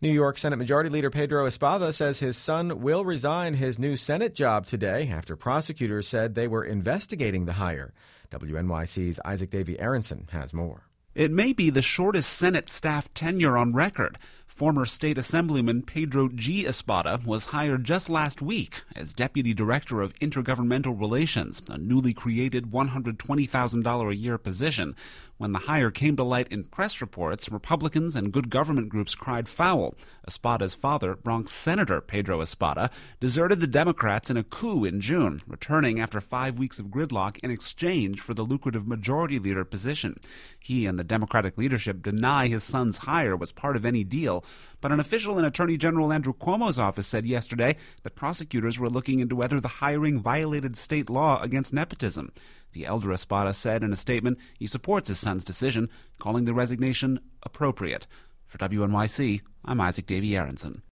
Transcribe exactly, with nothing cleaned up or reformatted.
New York Senate Majority Leader Pedro Espada says his son will resign his new Senate job today after prosecutors said they were investigating the hire. W N Y C's Isaac Davey Aronson has more. It may be the shortest Senate staff tenure on record. Former State Assemblyman Pedro G. Espada was hired just last week as Deputy Director of Intergovernmental Relations, a newly created one hundred twenty thousand dollars a year position. When the hire came to light in press reports, Republicans and good government groups cried foul. Espada's father, Bronx Senator Pedro Espada, deserted the Democrats in a coup in June, returning after five weeks of gridlock in exchange for the lucrative Majority Leader position. He and the Democratic leadership deny his son's hire was part of any deal, but an official in Attorney General Andrew Cuomo's office said yesterday that prosecutors were looking into whether the hiring violated state law against nepotism. The elder Espada said in a statement he supports his son's decision, calling the resignation appropriate. For W N Y C, I'm Isaac Davey Aronson.